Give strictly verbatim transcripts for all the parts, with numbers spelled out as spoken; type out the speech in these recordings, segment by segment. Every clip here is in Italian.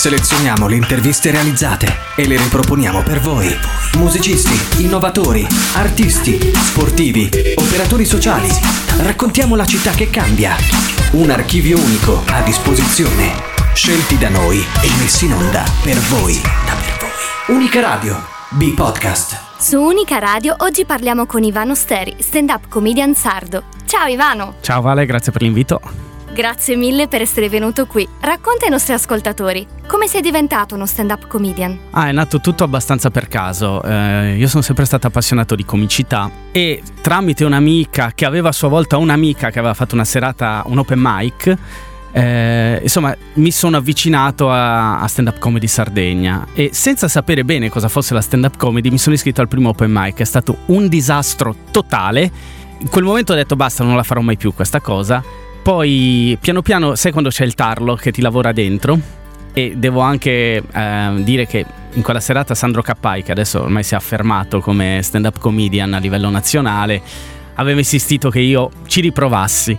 Selezioniamo le interviste realizzate e le riproponiamo per voi. Musicisti, innovatori, artisti, sportivi, operatori sociali. Raccontiamo la città che cambia. Un archivio unico a disposizione. Scelti da noi e messi in onda per voi. Da per voi. Unica Radio, B-Podcast. Su Unica Radio oggi parliamo con Ivano Steri, stand-up comedian sardo. Ciao Ivano! Ciao Vale, grazie per l'invito. Grazie mille per essere venuto qui. Racconta ai nostri ascoltatori, come sei diventato uno stand-up comedian? Ah, è nato tutto abbastanza per caso. Eh, io sono sempre stato appassionato di comicità e tramite un'amica che aveva a sua volta un'amica che aveva fatto una serata, un open mic, eh, insomma mi sono avvicinato a, a stand-up comedy Sardegna e senza sapere bene cosa fosse la stand-up comedy mi sono iscritto al primo open mic. È stato un disastro totale. In quel momento ho detto basta, non la farò mai più questa cosa. Poi piano piano, sai quando c'è il tarlo che ti lavora dentro? E devo anche eh, dire che in quella serata Sandro Cappai, che adesso ormai si è affermato come stand-up comedian a livello nazionale, aveva insistito che io ci riprovassi.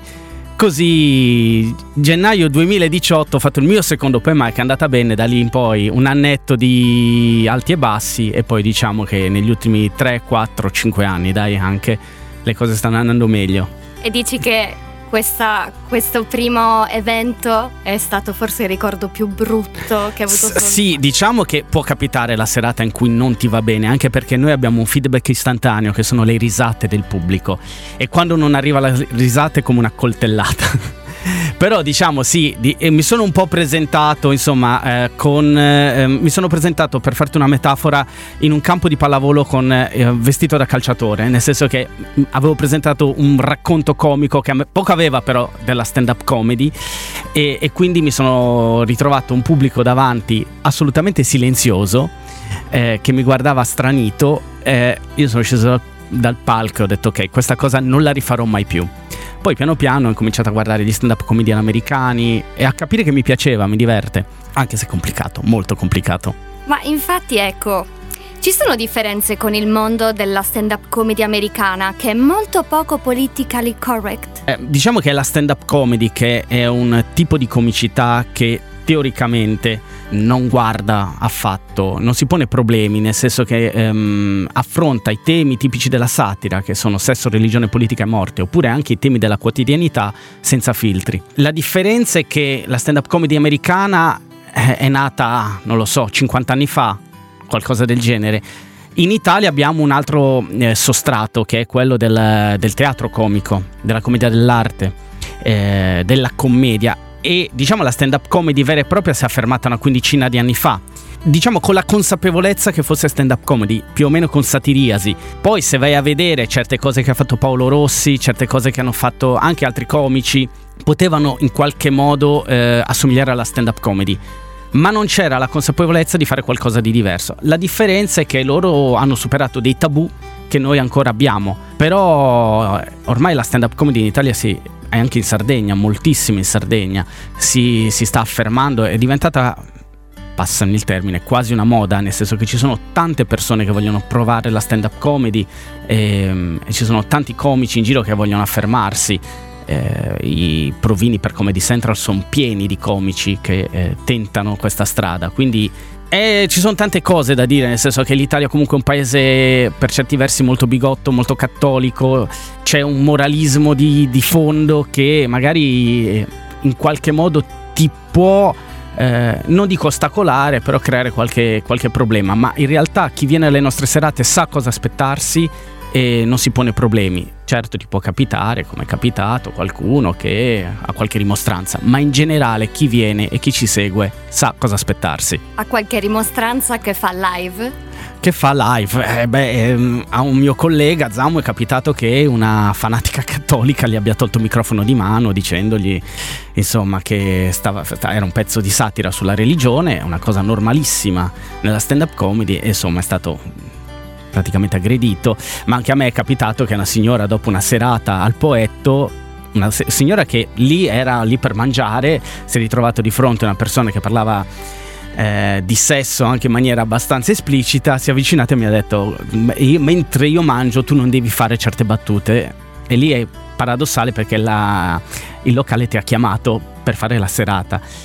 Così gennaio duemiladiciotto ho fatto il mio secondo open mic, è andata bene, da lì in poi un annetto di alti e bassi e poi diciamo che negli ultimi tre, quattro, cinque anni dai anche le cose stanno andando meglio. E dici che Questa, questo primo evento è stato forse il ricordo più brutto che hai avuto? S- sì, diciamo che può capitare la serata in cui non ti va bene, anche perché noi abbiamo un feedback istantaneo che sono le risate del pubblico e quando non arriva la risata è come una coltellata. Però diciamo sì, di, eh, mi sono un po' presentato insomma eh, con eh, mi sono presentato, per farti una metafora, in un campo di pallavolo con eh, vestito da calciatore, nel senso che mh, avevo presentato un racconto comico che a me poco aveva però della stand-up comedy e, e quindi mi sono ritrovato un pubblico davanti assolutamente silenzioso eh, che mi guardava stranito. eh, io sono sceso dal, dal palco e ho detto ok, questa cosa non la rifarò mai più. Poi piano piano ho incominciato a guardare gli stand-up comedian americani e a capire che mi piaceva, mi diverte, anche se è complicato, molto complicato. Ma infatti ecco, ci sono differenze con il mondo della stand-up comedy americana che è molto poco politically correct? Eh, diciamo che è la stand-up comedy che è un tipo di comicità che teoricamente non guarda affatto, non si pone problemi, nel senso che ehm, affronta i temi tipici della satira, che sono sesso, religione, politica e morte, oppure anche i temi della quotidianità senza filtri. La differenza è che la stand-up comedy americana è, è nata, non lo so, cinquanta anni fa, qualcosa del genere. In Italia abbiamo un altro eh, sostrato, che è quello del, del teatro comico, della commedia dell'arte, eh, della commedia. E diciamo la stand-up comedy vera e propria si è affermata una quindicina di anni fa, diciamo con la consapevolezza che fosse stand-up comedy, più o meno con satiriasi. Poi se vai a vedere certe cose che ha fatto Paolo Rossi, certe cose che hanno fatto anche altri comici, potevano in qualche modo eh, assomigliare alla stand-up comedy, ma non c'era la consapevolezza di fare qualcosa di diverso. La differenza è che loro hanno superato dei tabù che noi ancora abbiamo, però ormai la stand-up comedy in Italia si... e anche in Sardegna, moltissimo in Sardegna, si, si sta affermando, è diventata, passami il termine, quasi una moda, nel senso che ci sono tante persone che vogliono provare la stand-up comedy e, e ci sono tanti comici in giro che vogliono affermarsi. Eh, i provini per Comedy Central sono pieni di comici che eh, tentano questa strada, quindi eh, ci sono tante cose da dire, nel senso che l'Italia comunque è un paese per certi versi molto bigotto, molto cattolico, c'è un moralismo di, di fondo che magari in qualche modo ti può eh, non dico ostacolare, però creare qualche, qualche problema, ma in realtà chi viene alle nostre serate sa cosa aspettarsi e non si pone problemi. Certo ti può capitare, come è capitato, qualcuno che ha qualche rimostranza, ma in generale chi viene e chi ci segue sa cosa aspettarsi. Ha qualche rimostranza che fa live? Che fa live? Eh, beh, ehm, a un mio collega Zamo è capitato che una fanatica cattolica gli abbia tolto il microfono di mano dicendogli insomma che stava, era un pezzo di satira sulla religione, una cosa normalissima nella stand-up comedy, e insomma è stato praticamente aggredito. Ma anche a me è capitato che una signora, dopo una serata al Poetto, una se- signora che lì era lì per mangiare, si è ritrovato di fronte a una persona che parlava eh, di sesso anche in maniera abbastanza esplicita, si è avvicinata e mi ha detto io, mentre io mangio tu non devi fare certe battute. E lì è paradossale perché la, il locale ti ha chiamato per fare la serata.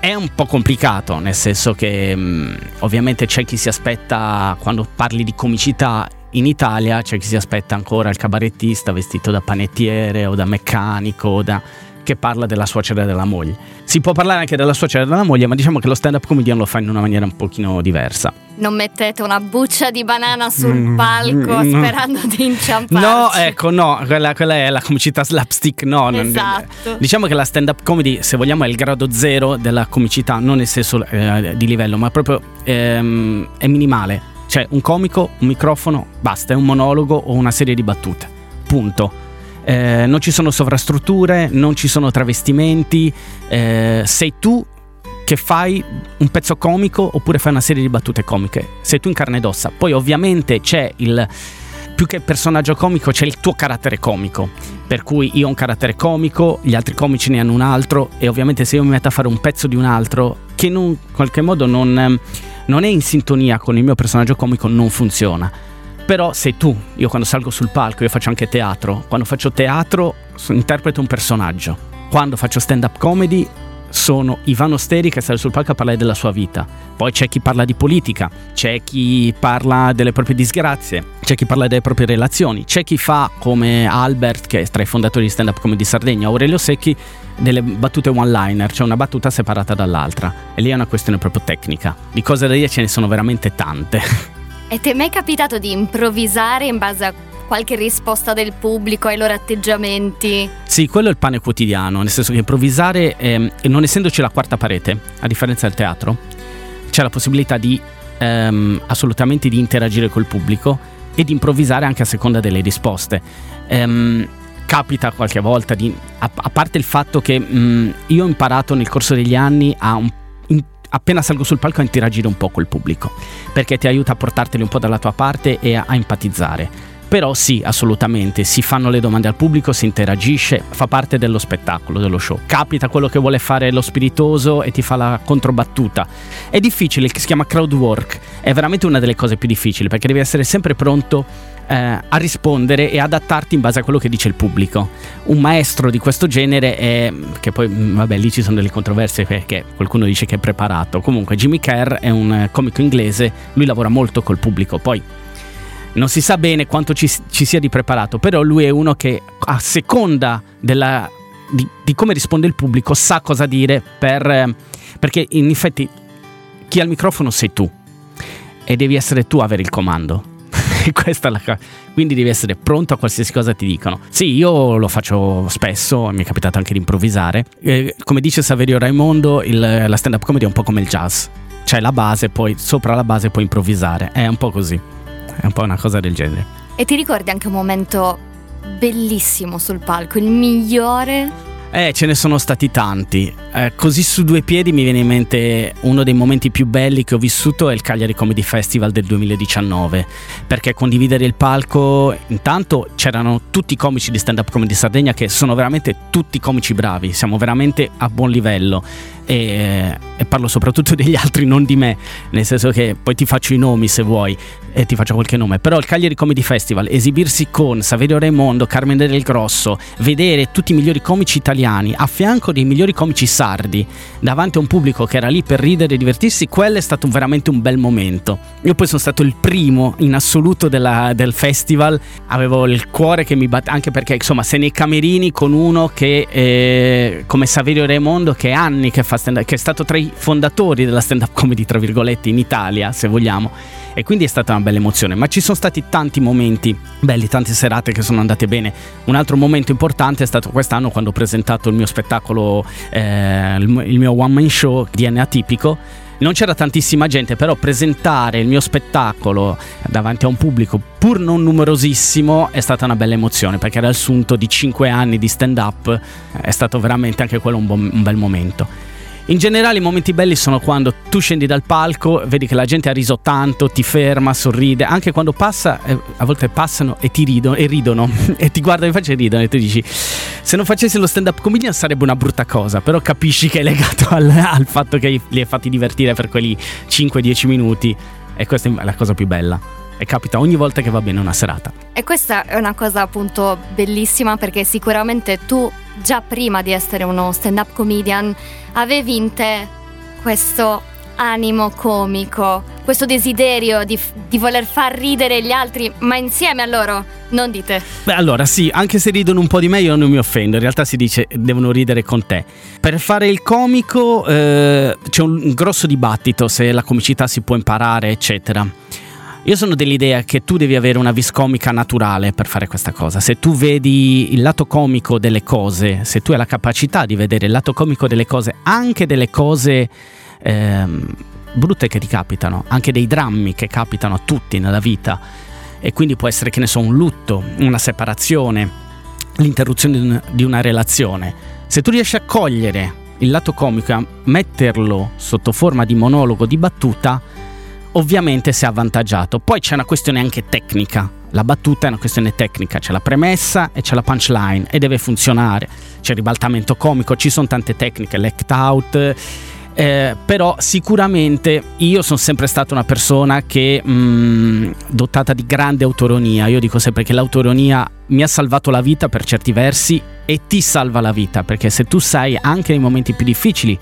è un po' complicato, nel senso che mh, ovviamente c'è chi si aspetta, quando parli di comicità in Italia, c'è chi si aspetta ancora il cabarettista vestito da panettiere o da meccanico o da... che parla della suocera e della moglie. Si può parlare anche della suocera e della moglie, ma diciamo che lo stand-up comedian lo fa in una maniera un pochino diversa. Non mettete una buccia di banana sul Mm, palco mm, sperando di inciamparci. No, ecco, no, quella, quella è la comicità slapstick, no. non- Esatto. Diciamo che la stand-up comedy, se vogliamo, è il grado zero della comicità, non nel senso eh, di livello, ma proprio ehm, è minimale. Cioè un comico, un microfono, basta, è un monologo o una serie di battute. Punto. Eh, non ci sono sovrastrutture, non ci sono travestimenti, eh, sei tu che fai un pezzo comico oppure fai una serie di battute comiche, sei tu in carne ed ossa. Poi ovviamente c'è il, più che personaggio comico, c'è il tuo carattere comico, per cui io ho un carattere comico, gli altri comici ne hanno un altro, e ovviamente se io mi metto a fare un pezzo di un altro che in un qualche modo non, non è in sintonia con il mio personaggio comico, non funziona. Però sei tu. Io quando salgo sul palco, io faccio anche teatro, quando faccio teatro so- interpreto un personaggio. Quando faccio stand-up comedy sono Ivano Steri che sale sul palco a parlare della sua vita. Poi c'è chi parla di politica, c'è chi parla delle proprie disgrazie, c'è chi parla delle proprie relazioni, c'è chi fa come Albert, che è tra i fondatori di Stand Up Comedy Sardegna, Aurelio Secchi, delle battute one-liner, cioè una battuta separata dall'altra. E lì è una questione proprio tecnica. Di cose da dire ce ne sono veramente tante. E ti è mai capitato di improvvisare in base a qualche risposta del pubblico, ai loro atteggiamenti? Sì, quello è il pane quotidiano, nel senso che improvvisare, ehm, e non essendoci la quarta parete, a differenza del teatro, c'è la possibilità di ehm, assolutamente di interagire col pubblico e di improvvisare anche a seconda delle risposte. Ehm, capita qualche volta di, a, a parte il fatto che mh, io ho imparato nel corso degli anni a un in, appena salgo sul palco a interagire un po' col pubblico, perché ti aiuta a portarteli un po' dalla tua parte e a, a empatizzare. Però sì, assolutamente, si fanno le domande al pubblico, si interagisce, fa parte dello spettacolo, dello show. Capita quello che vuole fare lo spiritoso e ti fa la controbattuta. È difficile, si chiama crowd work, è veramente una delle cose più difficili, perché devi essere sempre pronto eh, a rispondere e adattarti in base a quello che dice il pubblico. Un maestro di questo genere è, che poi vabbè lì ci sono delle controversie perché qualcuno dice che è preparato. Comunque Jimmy Kerr è un comico inglese, lui lavora molto col pubblico, poi non si sa bene quanto ci, ci sia di preparato, però lui è uno che a seconda della, di, di come risponde il pubblico sa cosa dire, per, perché in effetti chi ha il microfono sei tu e devi essere tu a avere il comando. E questa è la cosa. Quindi devi essere pronto a qualsiasi cosa ti dicono. Sì, io lo faccio spesso, mi è capitato anche di improvvisare. Eh, come dice Saverio Raimondo, il, la stand-up comedy è un po' come il jazz. C'è la base, poi sopra la base puoi improvvisare. È un po' così. È un po' una cosa del genere. E ti ricordi anche un momento bellissimo sul palco, il migliore? Eh, ce ne sono stati tanti. Eh, così su due piedi mi viene in mente uno dei momenti più belli che ho vissuto è il Cagliari Comedy Festival del duemiladiciannove, perché condividere il palco, intanto c'erano tutti i comici di Stand Up Comedy Sardegna che sono veramente tutti comici bravi, siamo veramente a buon livello. E, e parlo soprattutto degli altri, non di me, nel senso che poi ti faccio i nomi se vuoi e ti faccio qualche nome. Però il Cagliari Comedy Festival, esibirsi con Saverio Raimondo, Carmen Del Grosso, vedere tutti i migliori comici italiani a fianco dei migliori comici sardi davanti a un pubblico che era lì per ridere e divertirsi, quello è stato veramente un bel momento. Io poi sono stato il primo in assoluto della, del festival, avevo il cuore che mi batte, anche perché insomma sei nei camerini con uno che eh, come Saverio Raimondo, che anni che fa stand-up, che è stato tra i fondatori della stand-up comedy tra virgolette in Italia, se vogliamo, e quindi è stata una bella emozione. Ma ci sono stati tanti momenti belli, tante serate che sono andate bene. Un altro momento importante è stato quest'anno quando ho presentato il mio spettacolo, eh, il, il mio one man show D N A Tipico. Non c'era tantissima gente, però presentare il mio spettacolo davanti a un pubblico pur non numerosissimo è stata una bella emozione, perché era il sunto di cinque anni di stand up. È stato veramente anche quello un, bon, un bel momento. In generale i momenti belli sono quando tu scendi dal palco, vedi che la gente ha riso tanto, ti ferma, sorride, anche quando passa, eh, a volte passano e ti ridono e ridono e ti guardano in faccia e ridono, e tu dici se non facessi lo stand up comedian sarebbe una brutta cosa, però capisci che è legato al, al fatto che li hai fatti divertire per quelli cinque dieci minuti, e questa è la cosa più bella. E capita ogni volta che va bene una serata. E questa è una cosa appunto bellissima, perché sicuramente tu già prima di essere uno stand-up comedian avevi in te questo animo comico, questo desiderio di, di voler far ridere gli altri, ma insieme a loro, non di te? Beh, allora sì, anche se ridono un po' di me io non mi offendo, in realtà si dice devono ridere con te. Per fare il comico eh, c'è un, un grosso dibattito se la comicità si può imparare, eccetera. Io sono dell'idea che tu devi avere una vis comica naturale per fare questa cosa. Se tu vedi il lato comico delle cose, se tu hai la capacità di vedere il lato comico delle cose, anche delle cose ehm, brutte che ti capitano, anche dei drammi che capitano a tutti nella vita, e quindi può essere, che ne so, un lutto, una separazione, l'interruzione di una, di una relazione. Se tu riesci a cogliere il lato comico e a metterlo sotto forma di monologo, di battuta, ovviamente sei avvantaggiato. Poi c'è una questione anche tecnica. La battuta è una questione tecnica, c'è la premessa e c'è la punchline e deve funzionare. C'è il ribaltamento comico, ci sono tante tecniche, l'act out, eh, però sicuramente io sono sempre stata una persona che mh, dotata di grande autoironia. Io dico sempre che l'autoironia mi ha salvato la vita per certi versi e ti salva la vita, perché se tu sai anche nei momenti più difficili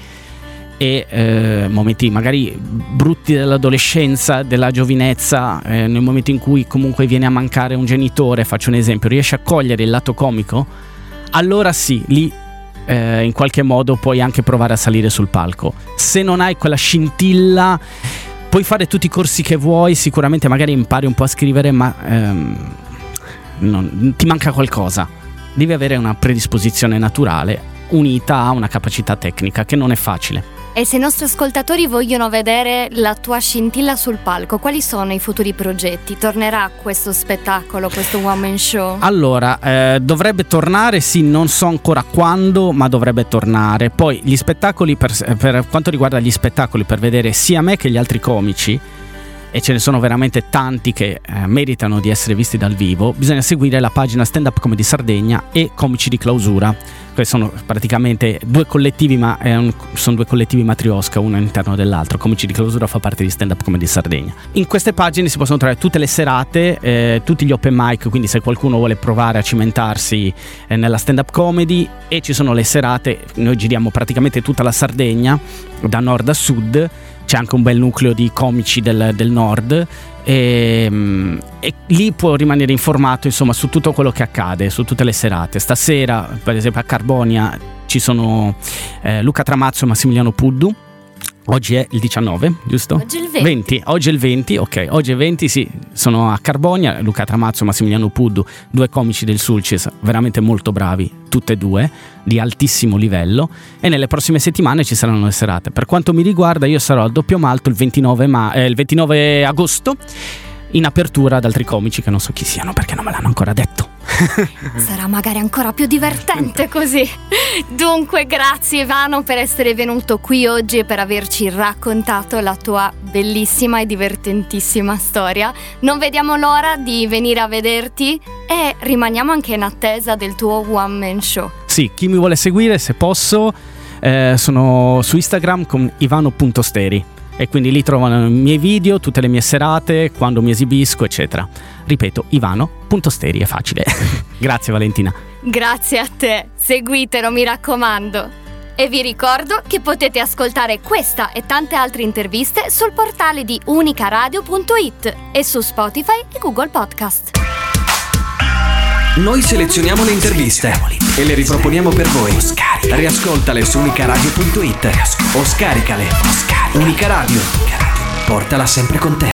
e eh, momenti magari brutti dell'adolescenza, della giovinezza, eh, nel momento in cui comunque viene a mancare un genitore, faccio un esempio, riesci a cogliere il lato comico, allora sì, lì eh, in qualche modo puoi anche provare a salire sul palco. Se non hai quella scintilla, puoi fare tutti i corsi che vuoi, sicuramente magari impari un po' a scrivere, ma ehm, non, ti manca qualcosa. Devi avere una predisposizione naturale unita a una capacità tecnica che non è facile. E se i nostri ascoltatori vogliono vedere la tua scintilla sul palco, quali sono i futuri progetti? Tornerà questo spettacolo, questo one man show? Allora, eh, dovrebbe tornare, sì, non so ancora quando, ma dovrebbe tornare. Poi gli spettacoli, per, per quanto riguarda gli spettacoli, per vedere sia me che gli altri comici, e ce ne sono veramente tanti che eh, meritano di essere visti dal vivo, bisogna seguire la pagina Stand Up Comedy Sardegna e Comici di Clausura. Questi sono praticamente due collettivi, ma è un, sono due collettivi matriosca, uno all'interno dell'altro. Comici di Clausura fa parte di Stand Up Comedy Sardegna. In queste pagine si possono trovare tutte le serate, eh, tutti gli open mic, quindi se qualcuno vuole provare a cimentarsi eh, nella stand up comedy, e ci sono le serate, noi giriamo praticamente tutta la Sardegna, da nord a sud. C'è anche un bel nucleo di comici del, del nord e, e lì può rimanere informato, insomma, su tutto quello che accade, su tutte le serate. Stasera per esempio a Carbonia ci sono eh, Luca Tramazzo e Massimiliano Puddu. Oggi è il diciannove, giusto? Oggi è il venti. venti. Oggi è il venti, ok. Oggi è il venti, sì. Sono a Carbonia, Luca Tramazzo e Massimiliano Puddu, due comici del Sulcis, veramente molto bravi, tutte e due, di altissimo livello. E nelle prossime settimane ci saranno le serate. Per quanto mi riguarda, io sarò al Doppio Malto il ventinove, ma- eh, il ventinove agosto, in apertura ad altri comici che non so chi siano perché non me l'hanno ancora detto. Sarà magari ancora più divertente così. Dunque, grazie Ivano per essere venuto qui oggi e per averci raccontato la tua bellissima e divertentissima storia. Non vediamo l'ora di venire a vederti e rimaniamo anche in attesa del tuo one man show. Sì, chi mi vuole seguire, se posso, eh, sono su Instagram con ivano punto steri. E quindi lì trovano i miei video, tutte le mie serate, quando mi esibisco, eccetera. Ripeto, ivano punto steri, è facile. Grazie Valentina. Grazie a te, seguitelo, mi raccomando. E vi ricordo che potete ascoltare questa e tante altre interviste sul portale di unicaradio punto it e su Spotify e Google Podcast. Noi selezioniamo le interviste e le riproponiamo per voi. Riascoltale su unicaradio punto it o scaricale. Unica Radio, portala sempre con te.